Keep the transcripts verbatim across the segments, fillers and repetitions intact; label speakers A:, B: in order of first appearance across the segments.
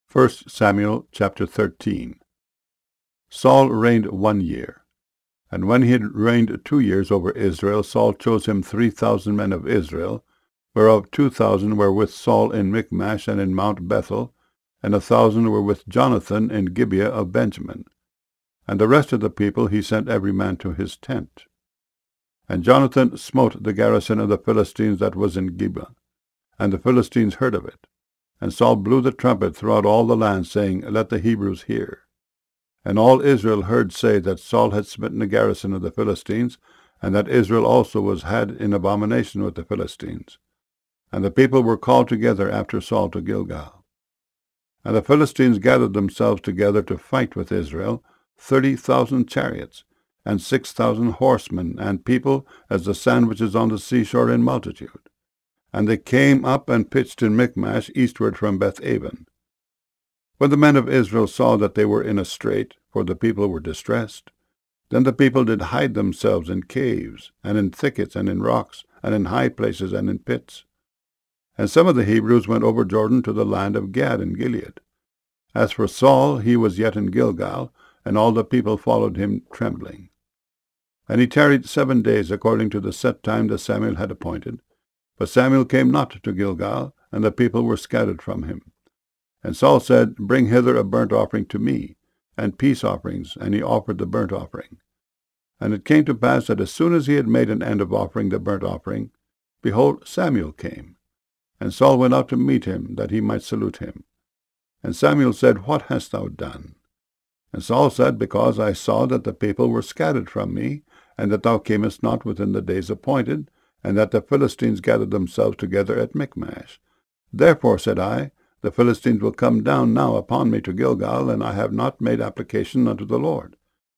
A: First Samuel chapter thirteen. Saul reigned one year. And when he had reigned two years over Israel, Saul chose him three thousand men of Israel, whereof two thousand were with Saul in Michmash and in Mount Bethel, and a thousand were with Jonathan in Gibeah of Benjamin. And the rest of the people he sent every man to his tent. And Jonathan smote the garrison of the Philistines that was in Gibeah, and the Philistines heard of it. And Saul blew the trumpet throughout all the land, saying, Let the Hebrews hear. And all Israel heard say that Saul had smitten the garrison of the Philistines, and that Israel also was had in abomination with the Philistines. And the people were called together after Saul to Gilgal. And the Philistines gathered themselves together to fight with Israel, thirty thousand chariots, and six thousand horsemen, and people as the sand which is on the seashore in multitude. And they came up and pitched in Michmash eastward from Beth-aven. When the men of Israel saw that they were in a strait, for the people were distressed, then the people did hide themselves in caves, and in thickets, and in rocks, and in high places, and in pits. And some of the Hebrews went over Jordan to the land of Gad and Gilead. As for Saul, he was yet in Gilgal, and all the people followed him trembling. And he tarried seven days according to the set time that Samuel had appointed. But Samuel came not to Gilgal, and the people were scattered from him. And Saul said, Bring hither a burnt offering to me, and peace offerings, and he offered the burnt offering. And it came to pass that as soon as he had made an end of offering the burnt offering, behold, Samuel came. And Saul went out to meet him, that he might salute him. And Samuel said, What hast thou done? And Saul said, Because I saw that the people were scattered from me, and that thou camest not within the days appointed, and that the Philistines gathered themselves together at Michmash. Therefore, said I, the Philistines will come down now upon me to Gilgal, and I have not made application unto the Lord.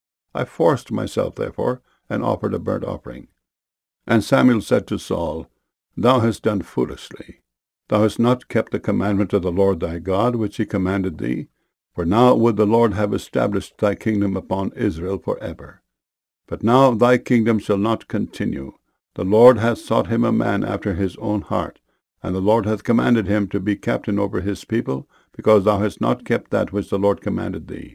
A: I forced myself, therefore, and offered a burnt offering. And Samuel said to Saul, Thou hast done foolishly. Thou hast not kept the commandment of the Lord thy God, which he commanded thee. For now would the Lord have established thy kingdom upon Israel for ever. But now thy kingdom shall not continue. The Lord hath sought him a man after his own heart, and the Lord hath commanded him to be captain over his people, because thou hast not kept that which the Lord commanded thee.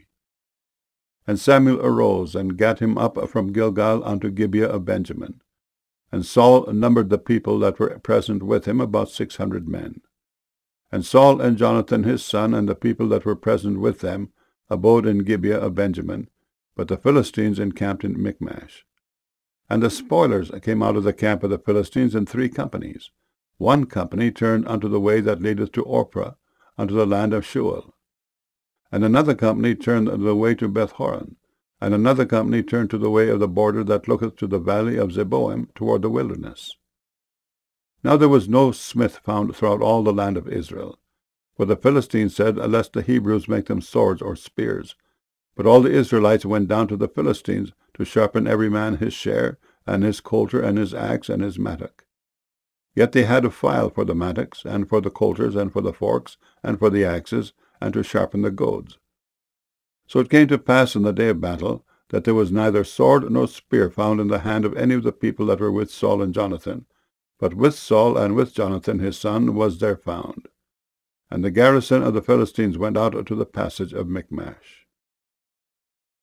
A: And Samuel arose, and gat him up from Gilgal unto Gibeah of Benjamin. And Saul numbered the people that were present with him, about six hundred men. And Saul and Jonathan his son, and the people that were present with them, abode in Gibeah of Benjamin, but the Philistines encamped in Michmash. And the spoilers came out of the camp of the Philistines in three companies. One company turned unto the way that leadeth to Ophrah, unto the land of Shual. And another company turned the way to Beth-horon. And another company turned to the way of the border that looketh to the valley of Zeboim, toward the wilderness. Now there was no smith found throughout all the land of Israel. For the Philistines said, Lest the Hebrews make them swords or spears. But all the Israelites went down to the Philistines, to sharpen every man his share, and his coulter, and his axe, and his mattock. Yet they had a file for the mattocks, and for the coulters, and for the forks, and for the axes, and to sharpen the goads. So it came to pass in the day of battle, that there was neither sword nor spear found in the hand of any of the people that were with Saul and Jonathan, but with Saul and with Jonathan his son was there found. And the garrison of the Philistines went out to the passage of Michmash.